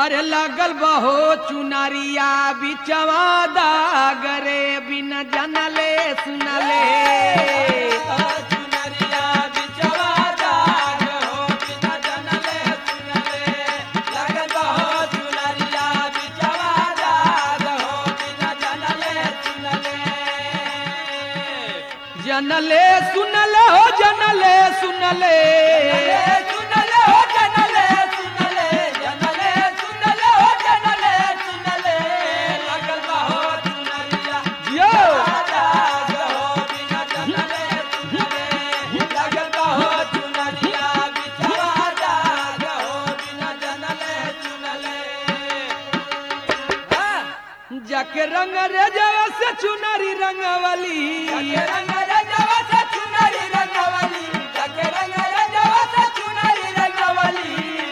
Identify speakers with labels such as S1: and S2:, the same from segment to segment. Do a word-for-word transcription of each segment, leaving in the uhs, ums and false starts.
S1: अरे लागल बहो चुनरिया बिचवा दागरे बिना जनले सुनले
S2: चुनरिया बिचवा दाग हो बिना जनले सुनले लगल बहो चुनरिया बिचवा दाग हो बिना जनले सुनले
S1: जनले सुनले हो जनले सुनले
S2: सुनले हो जनले सुनले जनले सुनले हो जनले सुनले लगल बहो चुनरिया
S1: यो
S2: दाग हो बिना जनले सुनले लगल बहो चुनरिया बिचवा दाग हो बिना जनले सुनले
S1: जाके रंग रे जवा से चुनरी रंगवली
S2: जके रंग रंगवा से चुनरी रंगवली जके रंग रंगवा से चुनरी रंगवली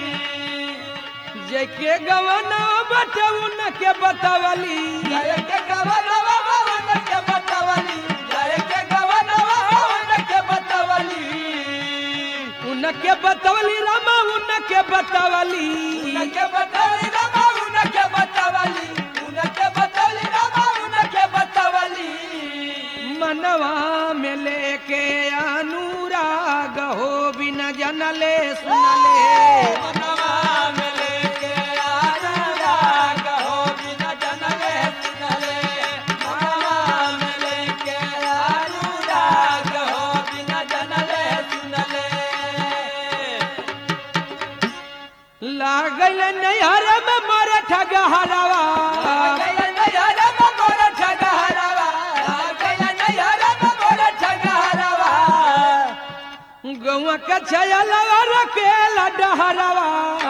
S1: जेके गवना बटे उनके बतावली
S2: जय के गवनवा भवन के बतावली जय के गवनवा भवन के बतावली
S1: उनके बतावली रामा उनके बतावली
S2: उनके बतावली रामा उनके बतावली उनके बतावली रामा उनके बतावली
S1: मनवा में लेके अनुराग हो बिना जनले सुनले
S2: मनवा में लेके अनुराग हो बिना जनले सुनले मनवा में लेके अनुराग हो बिना जनले सुनले
S1: लागल नैहर में मर ठगहरवा
S2: गया नैहरा में मोर ठगहरवा गया नैहरा में मोर ठगहरवा
S1: गौआ के छयलवा रखेला डहरवा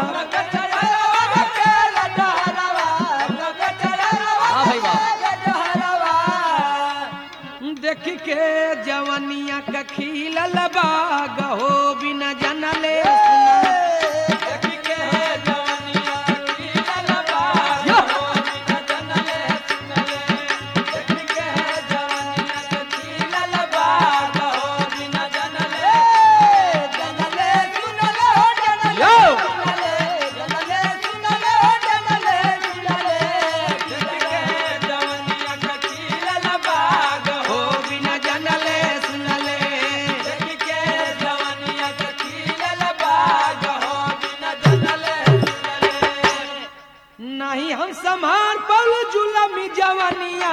S1: हाँ भाई देख के जवनिया के खिलल बाग हो बिना जनले सुनले हो बिना जनले सुनले नहीं हम संभार पल जुलमी जवनिया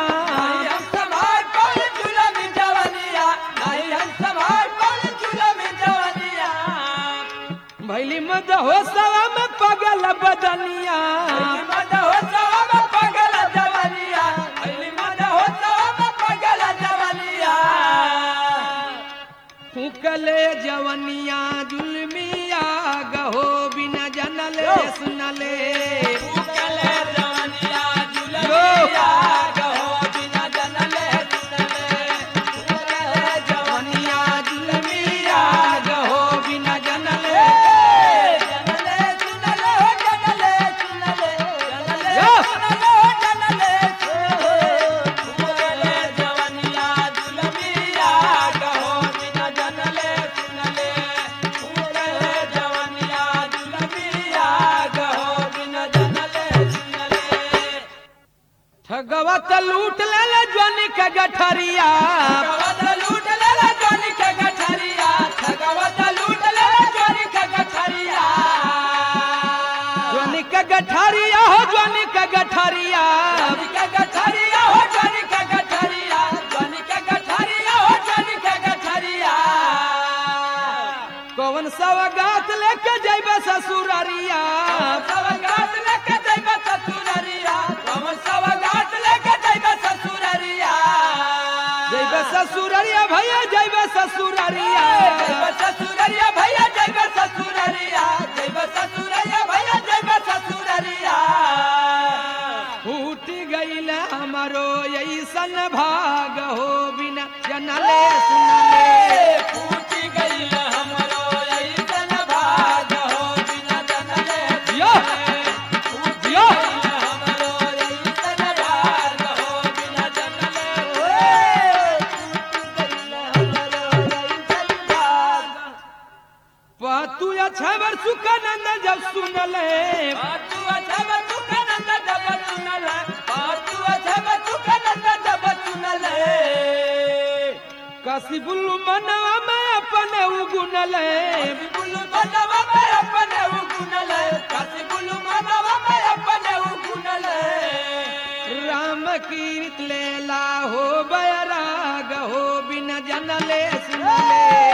S1: भैली मद हो सवा में पगल बदनिया फूकले जवनिया जुलमिया गहो बिना जनले सुनले जवनिया जुलमिया गहो बिना जनले ठगवत लूट ले ज्वानी के गठरिया
S2: लूट ले जोनी के गठरिया ठगवत लूट ले जोनी के गठरिया
S1: ज्वानी के गठरिया हो ज्वानी के गठरिया
S2: जोनी के गठरिया हो जोनी के गठरिया जोनी के गठरिया हो जोनी के गठरिया
S1: कौन सवगात लेके जैबे ससुररिया
S2: सवगात लेके जइबे ससुररिया हम सवगात लेके जइबे ससुररिया
S1: जैबे ससुररिया भैया जैबे ससुररिया
S2: जइबे ससुररिया भैया जइबे ससुररिया जइबे ससुररिया भैया जइबे ससुररिया
S1: फूट गईल हमारो ऐसन भाग हो बिना जनले सुनले
S2: फूटी गईल हमरो ऐसन भाग हो बिना जनले
S1: यो
S2: फूटी
S1: यो
S2: गईल हमरो ऐसन भाग हो बिना जनले फूटी गईल हमरो ऐसन भाग
S1: बातू अच्छा बर सुखानंद जब सुनले
S2: बातू अच्छा सुखानंद जब सुनले बातू अच्छा सुखानंद जब सुनले
S1: कासिबुल मनवा में अपने उगुनले
S2: कासिबुल मनवा में अपने उगुनले कासिबुल मनवा में अपने उगुनले
S1: राम कीर्त लेला हो बैराग हो बिन जनले सुनले